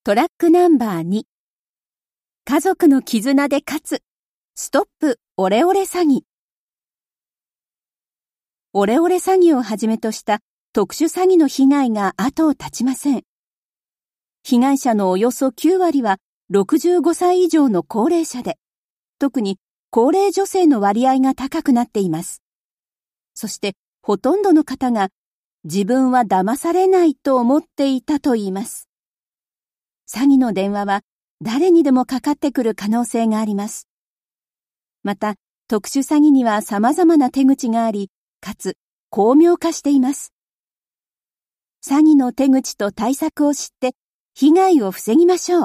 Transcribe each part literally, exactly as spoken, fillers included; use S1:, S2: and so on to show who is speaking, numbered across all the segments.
S1: トラックナンバーに、家族の絆で勝つ、ストップオレオレ詐欺。オレオレ詐欺をはじめとした特殊詐欺の被害が後を絶ちません。被害者のおよそきゅうわりはろくじゅうごさい以上の高齢者で、特に高齢女性の割合が高くなっています。そしてほとんどの方が自分は騙されないと思っていたと言います。詐欺の電話は誰にでもかかってくる可能性があります。また、特殊詐欺には様々な手口があり、かつ巧妙化しています。詐欺の手口と対策を知って被害を防ぎましょう。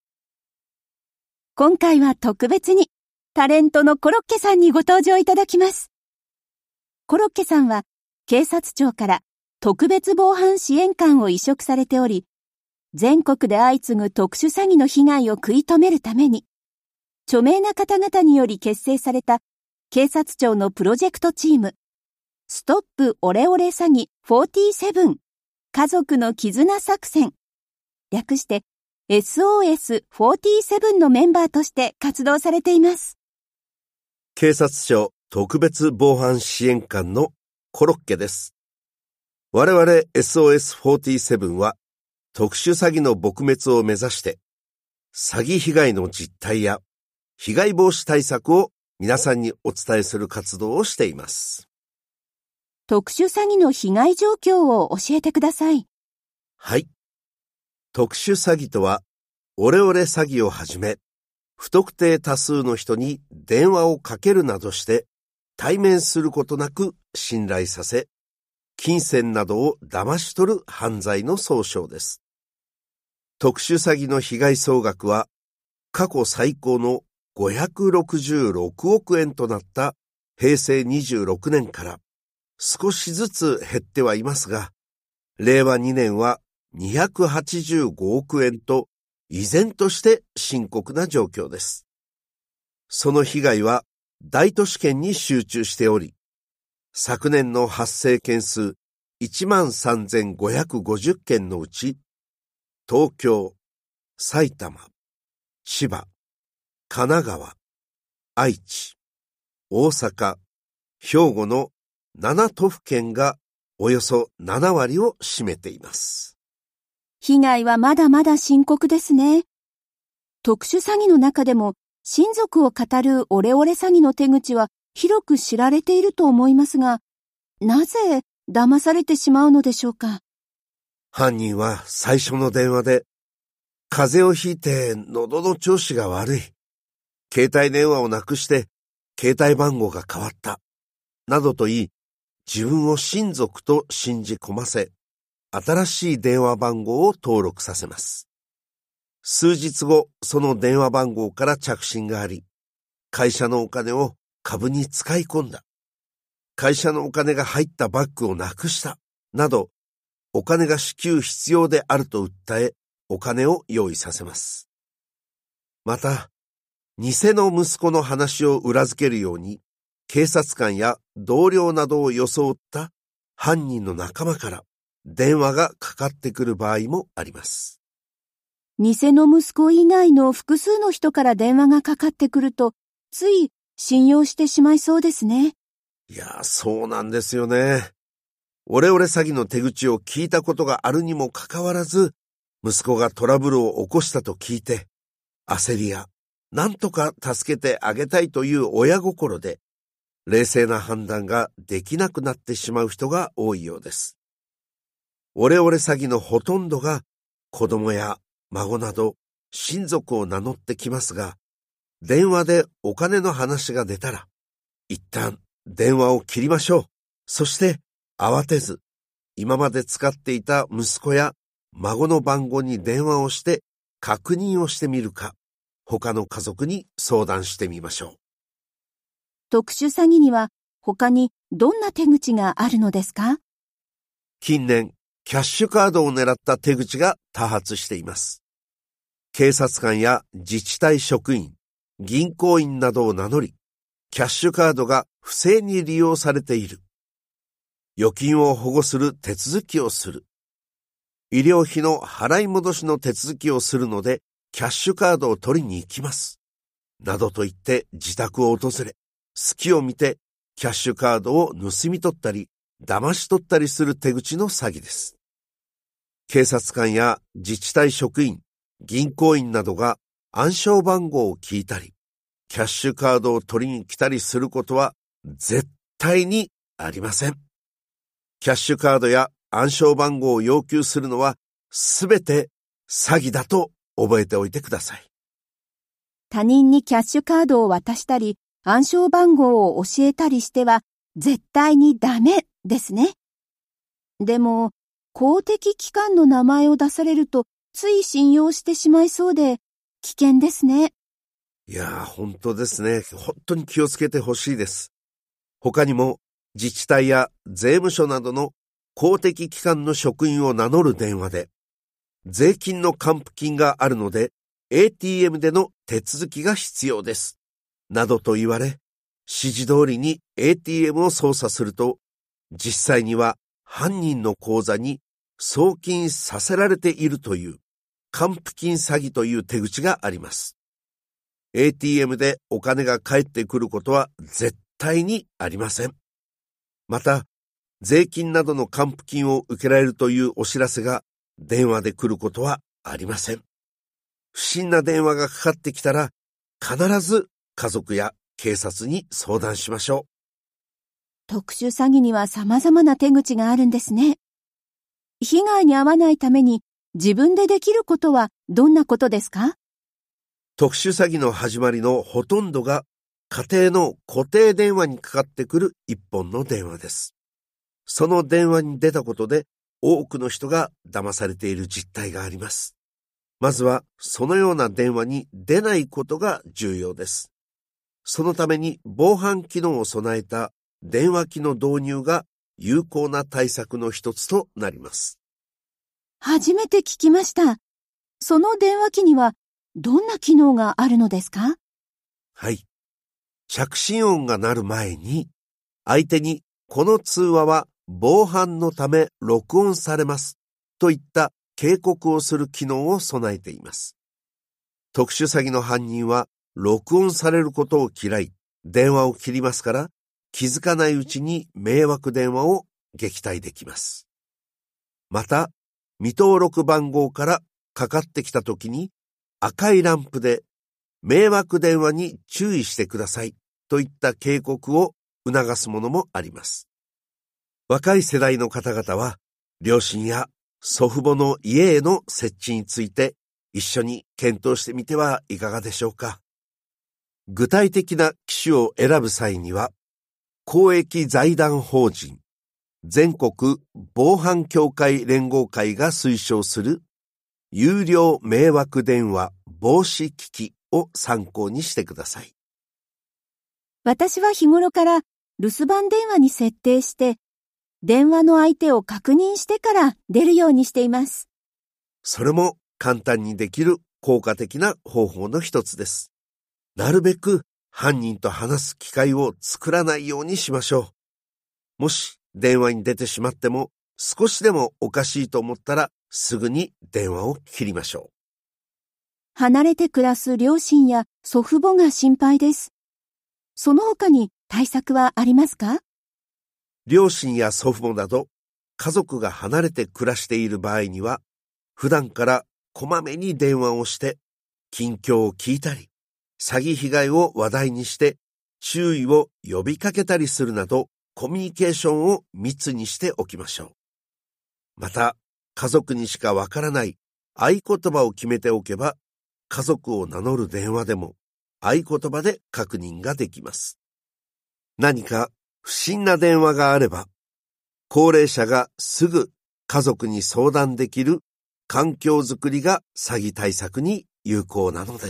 S1: 今回は特別にタレントのコロッケさんにご登場いただきます。コロッケさんは警察庁から特別防犯支援官を委嘱されており、全国で相次ぐ特殊詐欺の被害を食い止めるために、著名な方々により結成された警察庁のプロジェクトチーム、ストップオレオレ詐欺よんじゅうなな、家族の絆作戦、略して エスオーエスよんじゅうなな のメンバーとして活動されています。
S2: 警察庁特別防犯支援官のコロッケです。我々 エスオーエスよんじゅうなな は特殊詐欺の撲滅を目指して、詐欺被害の実態や被害防止対策を皆さんにお伝えする活動をしています。
S1: 特殊詐欺の被害状況を教えてください。
S2: はい。特殊詐欺とは、オレオレ詐欺をはじめ、不特定多数の人に電話をかけるなどして対面することなく信頼させ、金銭などを騙し取る犯罪の総称です。特殊詐欺の被害総額は過去最高のごひゃくろくじゅうろくおくえんとなったへいせいにじゅうろくねんから少しずつ減ってはいますが、れいわにねんはにひゃくはちじゅうごおくえんと依然として深刻な状況です。その被害は大都市圏に集中しており、昨年の発生件数いちまんさんぜんごひゃくごじゅっけんのうち、東京、埼玉、千葉、神奈川、愛知、大阪、兵庫のななとふけんがおよそななわりを占めています。
S1: 被害はまだまだ深刻ですね。特殊詐欺の中でも親族を語るオレオレ詐欺の手口は広く知られていると思いますが、なぜ騙されてしまうのでしょうか。
S2: 犯人は最初の電話で、風邪をひいて喉の調子が悪い。携帯電話をなくして携帯番号が変わった。などと言い、自分を親族と信じ込ませ、新しい電話番号を登録させます。数日後、その電話番号から着信があり、会社のお金を株に使い込んだ。会社のお金が入ったバッグをなくした。など、お金が至急必要であると訴え、お金を用意させます。また、偽の息子の話を裏付けるように、警察官や同僚などを装った犯人の仲間から電話がかかってくる場合もあります。
S1: 偽の息子以外の複数の人から電話がかかってくると、つい信用してしまいそうですね。
S2: いや、そうなんですよね。オレオレ詐欺の手口を聞いたことがあるにもかかわらず、息子がトラブルを起こしたと聞いて、焦りや何とか助けてあげたいという親心で、冷静な判断ができなくなってしまう人が多いようです。オレオレ詐欺のほとんどが子供や孫など親族を名乗ってきますが、電話でお金の話が出たら、一旦電話を切りましょう。そして慌てず、今まで使っていた息子や孫の番号に電話をして確認をしてみるか、他の家族に相談してみましょう。
S1: 特殊詐欺には他にどんな手口があるのですか？
S2: 近年、キャッシュカードを狙った手口が多発しています。警察官や自治体職員、銀行員などを名乗り、キャッシュカードが不正に利用されている。預金を保護する手続きをする。 医療費の払い戻しの手続きをするので、キャッシュカードを取りに行きます。などと言って自宅を訪れ、隙を見てキャッシュカードを盗み取ったり、騙し取ったりする手口の詐欺です。警察官や自治体職員、銀行員などが暗証番号を聞いたり、キャッシュカードを取りに来たりすることは絶対にありません。キャッシュカードや暗証番号を要求するのはすべて詐欺だと覚えておいてください。
S1: 他人にキャッシュカードを渡したり、暗証番号を教えたりしては絶対にダメですね。でも、公的機関の名前を出されるとつい信用してしまいそうで危険ですね。
S2: いやー、本当ですね。本当に気をつけてほしいです。他にも自治体や税務署などの公的機関の職員を名乗る電話で、税金の還付金があるので エーティーエム での手続きが必要です。などと言われ、指示通りに エーティーエム を操作すると、実際には犯人の口座に送金させられているという還付金詐欺という手口があります。エーティーエム でお金が返ってくることは絶対にありません。また、税金などの還付金を受けられるというお知らせが電話で来ることはありません。不審な電話がかかってきたら、必ず家族や警察に相談しましょう。
S1: 特殊詐欺には様々な手口があるんですね。被害に遭わないために自分でできることはどんなことですか？
S2: 特殊詐欺の始まりのほとんどが家庭の固定電話にかかってくる一本の電話です。その電話に出たことで多くの人が騙されている実態があります。まずはそのような電話に出ないことが重要です。そのために防犯機能を備えた電話機の導入が有効な対策の一つとなります。
S1: 初めて聞きました。その電話機にはどんな機能があるのですか？
S2: はい。着信音が鳴る前に、相手にこの通話は防犯のため録音されますといった警告をする機能を備えています。特殊詐欺の犯人は録音されることを嫌い、電話を切りますから、気づかないうちに迷惑電話を撃退できます。また、未登録番号からかかってきたときに赤いランプで迷惑電話に注意してくださいといった警告を促すものもあります。若い世代の方々は両親や祖父母の家への設置について一緒に検討してみてはいかがでしょうか。具体的な機種を選ぶ際には、公益財団法人全国防犯協会連合会が推奨する有料迷惑電話防止機器を参考にしてください。
S1: 私は日頃から留守番電話に設定して、電話の相手を確認してから出るようにしています。
S2: それも簡単にできる効果的な方法の一つです。なるべく犯人と話す機会を作らないようにしましょう。もし電話に出てしまっても少しでもおかしいと思ったらすぐに電話を切りましょう。
S1: 離れて暮らす両親や祖父母が心配です。その他に対策はありますか？
S2: 両親や祖父母など家族が離れて暮らしている場合には、普段からこまめに電話をして近況を聞いたり、詐欺被害を話題にして注意を呼びかけたりするなど、コミュニケーションを密にしておきましょう。また、家族にしかわからない合言葉を決めておけば、家族を名乗る電話でも合言葉で確認ができます。何か不審な電話があれば、高齢者がすぐ家族に相談できる環境づくりが詐欺対策に有効なのです。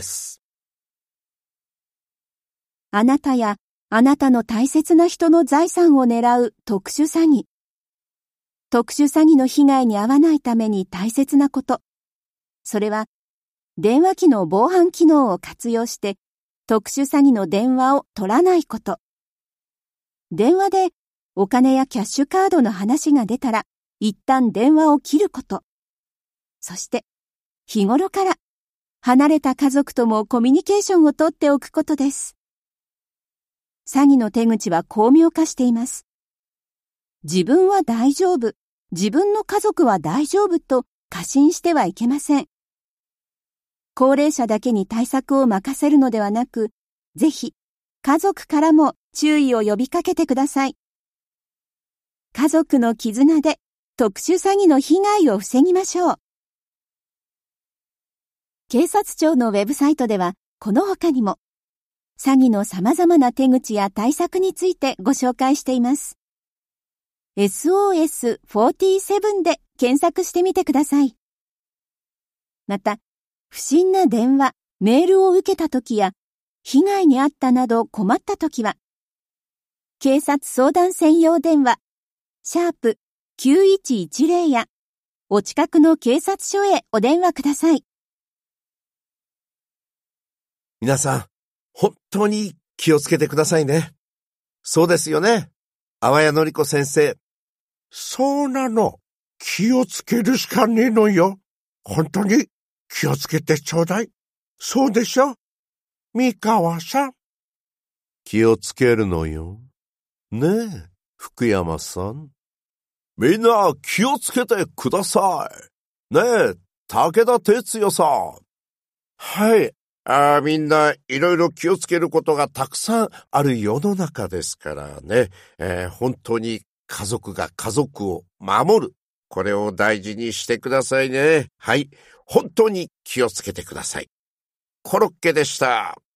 S1: あなたやあなたの大切な人の財産を狙う特殊詐欺。特殊詐欺の被害に遭わないために大切なこと。それは、電話機の防犯機能を活用して、特殊詐欺の電話を取らないこと。電話でお金やキャッシュカードの話が出たら、一旦電話を切ること。 そして、日頃から離れた家族ともコミュニケーションをとっておくことです。詐欺の手口は巧妙化しています。自分は大丈夫、自分の家族は大丈夫と過信してはいけません。高齢者だけに対策を任せるのではなく、ぜひ家族からも注意を呼びかけてください。家族の絆で特殊詐欺の被害を防ぎましょう。警察庁のウェブサイトでは、この他にも詐欺の様々な手口や対策についてご紹介しています。エスオーエスよんじゅうなな で検索してみてください。また、不審な電話、メールを受けたときや、被害に遭ったなど困ったときは、警察相談専用電話、シャープきゅういちいちゼロや、お近くの警察署へお電話ください。
S2: 皆さん、本当に気をつけてくださいね。そうですよね。淡谷のり子先生。
S3: そうなの。気をつけるしかねえのよ。本当に気をつけてちょうだい。そうでしょ？三河さん。
S2: 気をつけるのよ。ねえ、福山さん。みんな気をつけてください。ねえ、武田鉄矢さん。はい。あみんないろいろ気をつけることがたくさんある世の中ですからね。えー、本当に家族が家族を守る。これを大事にしてくださいね。はい。本当に気をつけてください。コロッケでした。